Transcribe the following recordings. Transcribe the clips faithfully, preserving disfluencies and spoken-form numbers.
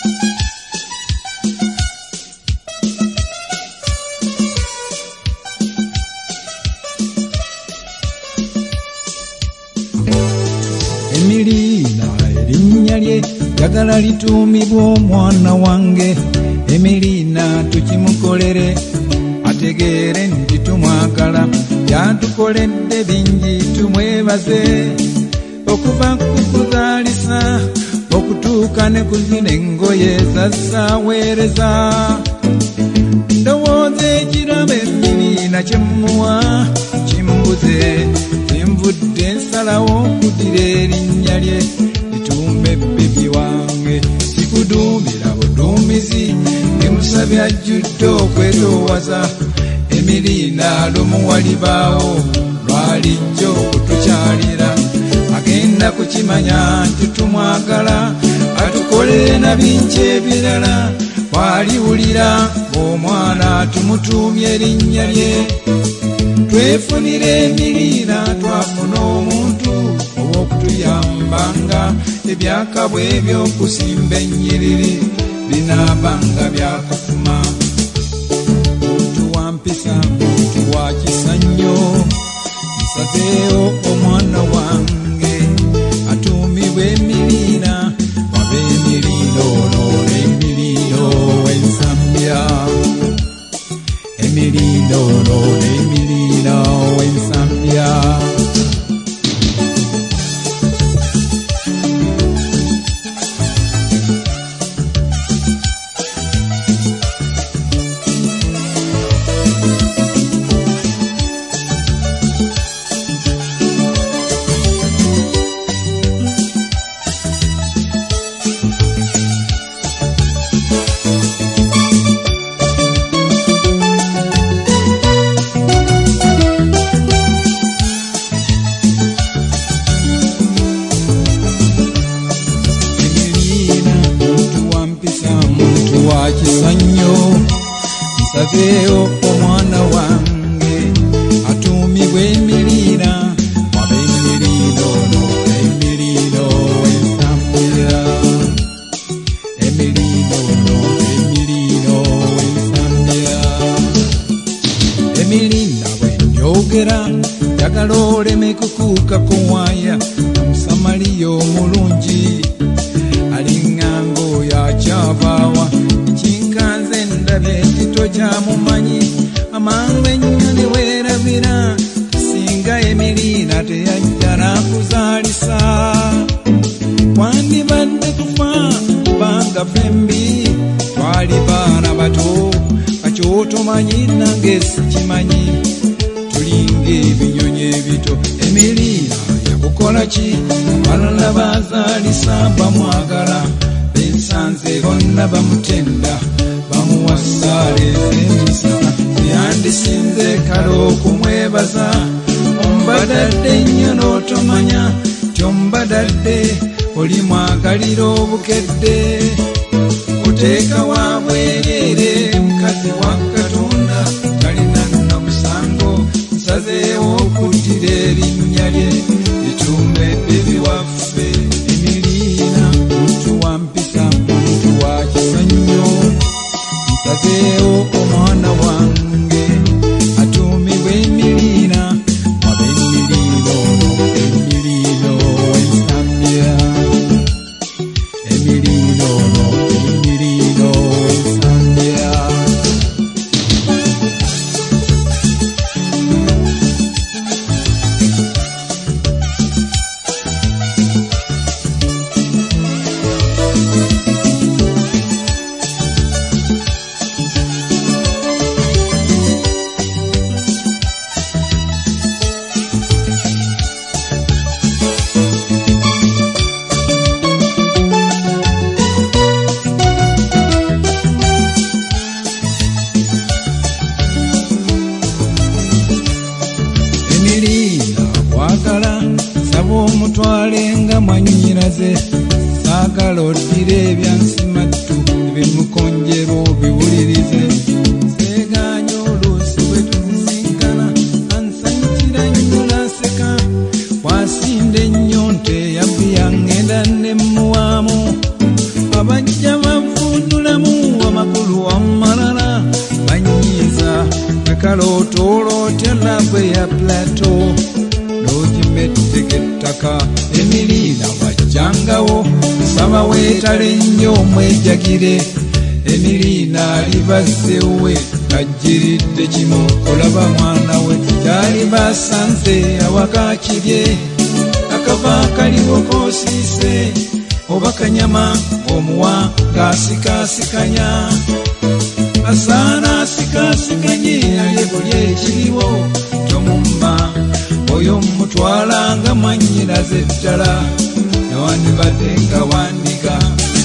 Emilina erinnya lye njagala lituumibwa omwana wange. Emilina tukimukolere ategeere nti tumwagala. Yatukoledde bingi tumwebaze, okuva ku kuzaalisa okutuuka ne kuzina engoye zazaaweereza. Ndowooza ekirabo Emilina kyemuwa kimbuze, envudde nsalawo okuddira erinnya lye lituume bebi wange. Sikuduumira buduumizi, emusabye ajjudde okwetoowaza. Emilina lumu walibaawo lwalijjo okutukyalira, agenda kukimanya nti tumwagala, atukolere na bingi ebirala. Bw'aliwulira omwana tumutuumye erinnya lye. Twefunire Emilina twafuna omuntu ow'okutuyambanga, ebyakabwa eby'okusimba ennyiriri binaabanga byakufuma. Muntu wampisa, muntu wa kisa nnyo, nsazeewo omwana wange atuumibwa Emilina. Waba Emilina ono Emilina ow'ensambya, Emilina ono Emilina ow'ensambya. Nsazeewo omwana wange atuumibwa Emilina. Waba Emilina ono Emilina ow'ensambya, Emilina ono Emilina ow'ensambya. Emilina bwe njogera njagala oleme kukuukako waya. Omusamaliya omulungi alinganga oyo akyavaawa, kinkanze ndabye nti tojamumanyi. Amangu ennyo ne weerabira singa Emilina teyajja n'akuzaalisa. Wandibadde tufa kubanga fembi twali baana bato, kakyotomanyi nange sikimanyi, tulinga ebinyonyi ebito. Emilina yakukola ki? Balala bazaalisa bamwagala, bensanze bonna bamutenda, bamuwasaale emisa. Yandisinze kale okumwebaza, ombadadde nnyo n'otomanya kyombadadde, oli mwagalira obukedde. Oteeka wa bwereere mukazi wa Katonda, talina na musango. Nsazeewo okuddira erinnya lye lituume bebi waffe. Emilina muntu wampisa, muntu wa kisa nnyo, nsazeewo omwana wange atuumibwa Emilina. Waba Emilina ono Emilina ow'ensambya, Emilina ono Emilina ow'ensambya. Emilina bwagala saba omutwale nga mwannyinaze, saagala oddire ebyansimattu ebimukonjera obiwulirize. Seeganya oluusi bwe tuzisinkana ansanyukira nnyo n'aseka, bw'asinda ennyo nte yabbi yangenda ne mmuwaamu. Abajja bavu kalotolotya labwe ya plateau nojimettekettaka Emilina wajjangawo nsaba weetale nnyo omwejagire Emilina alibazzewe kajjiridde kino olaba mwana we kyali basanze awaka kirye akava kaliwo koosiise oba kanyama omuwa ng'asikaasikanya asaana asikaasikanye alye buli ekiriwo tomumma oyo mutwala nga mwannyinaze ddala newandibadde nga wandiga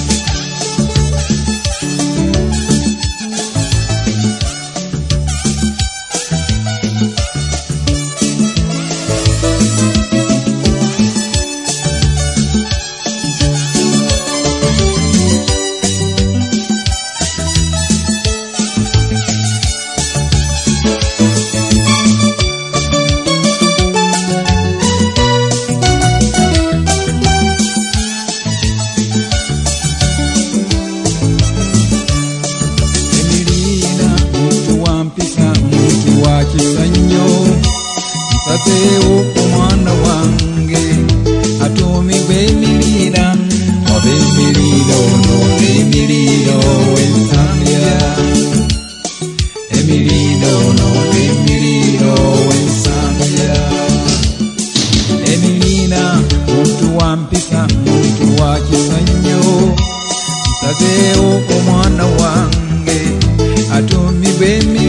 Nsazeewo omwana wange atuumibwa Emilina oba Emilina ono Emilina ow'ensambya Emilina ono Emilina ow'ensambya Emilina muntu wa mpisa muntu wa kisa nnyo nsazeewo omwana wange atuumibwa Emilina